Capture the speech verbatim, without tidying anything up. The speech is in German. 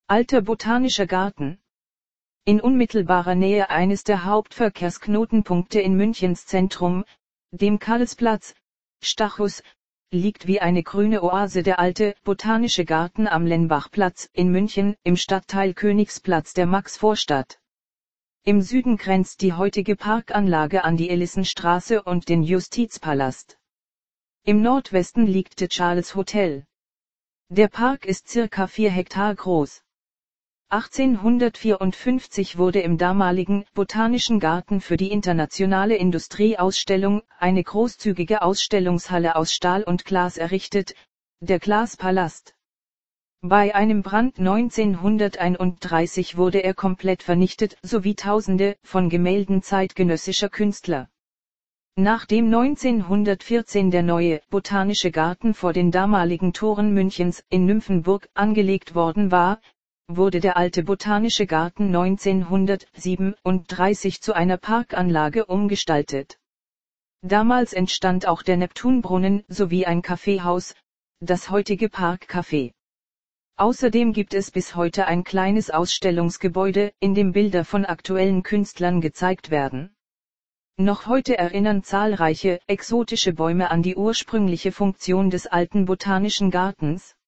Alter Botanischer Garten. In unmittelbarer Nähe eines der Hauptverkehrsknotenpunkte in Münchens Zentrum, dem Karlsplatz, Stachus, liegt wie eine grüne Oase der alte Botanische Garten am Lenbachplatz in München im Stadtteil Königsplatz der Maxvorstadt. Im Süden grenzt die heutige Parkanlage an die Elissenstraße und den Justizpalast. Im Nordwesten liegt das Charles Hotel. Der Park ist circa vier Hektar groß. achtzehnhundertvierundfünfzig wurde im damaligen Botanischen Garten für die internationale Industrieausstellung eine großzügige Ausstellungshalle aus Stahl und Glas errichtet, der Glaspalast. Bei einem Brand neunzehnhunderteinunddreißig wurde er komplett vernichtet sowie Tausende von Gemälden zeitgenössischer Künstler. Nachdem neunzehnhundertvierzehn der neue Botanische Garten vor den damaligen Toren Münchens in Nymphenburg angelegt worden war, wurde der alte Botanische Garten neunzehnhundertsiebenunddreißig zu einer Parkanlage umgestaltet. Damals entstand auch der Neptunbrunnen sowie ein Kaffeehaus, das heutige Parkcafé. Außerdem gibt es bis heute ein kleines Ausstellungsgebäude, in dem Bilder von aktuellen Künstlern gezeigt werden. Noch heute erinnern zahlreiche exotische Bäume an die ursprüngliche Funktion des alten Botanischen Gartens.